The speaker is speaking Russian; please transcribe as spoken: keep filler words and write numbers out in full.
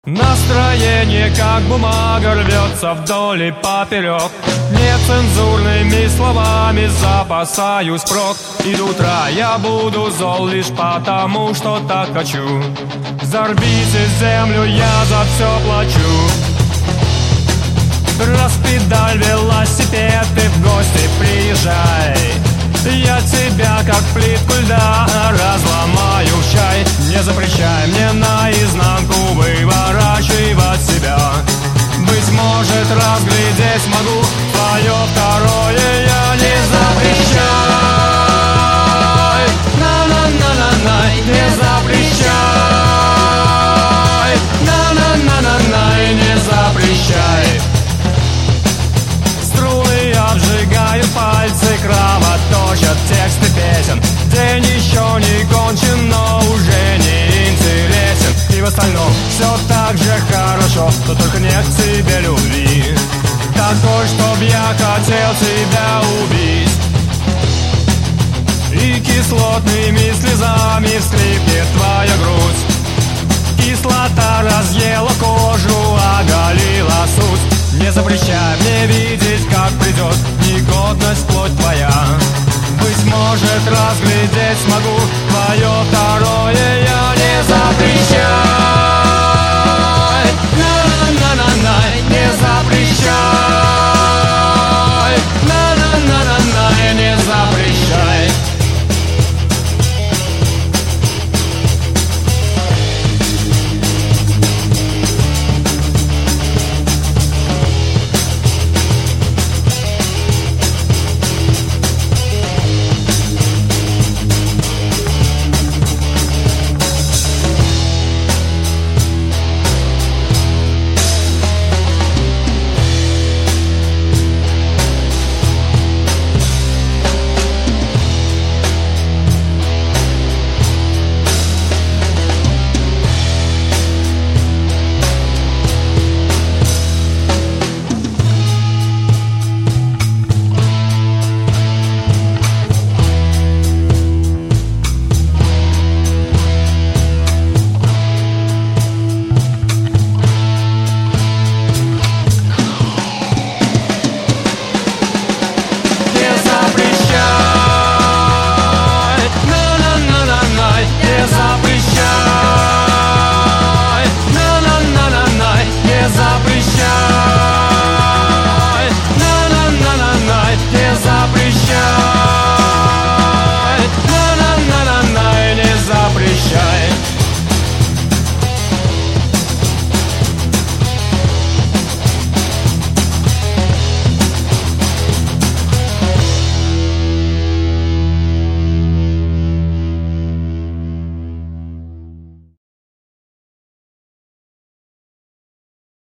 Настроение, как бумага, рвется вдоль и поперек. Нецензурными словами запасаюсь впрок. И до утра я буду зол лишь потому, что так хочу. Взорвите землю, я за все плачу. Распедаль велосипед, ты в гости приезжай. Я тебя, как плитку льда, разломаю в чай. Не запрещай мне наизнанку выворачивать себя. Быть может, разглядеть смогу твое второе я. Не запрещай, на-на-на-на-на, не запрещай, на-на-на-на-на, не запрещай. Струны обжигают пальцы, кровоточат тексты песен. День еще не кончен, но уже не интересен. И в остальном все так же хорошо, но только нет в тебе любви такой, чтоб я хотел тебя убить. И кислотными слезами вскрипнет твоя грудь. Кислота разъела кожу, оголила суть. Не запрещай мне видеть, как придет негодность плоть твоя. Быть может, разглядеть смогу твое второе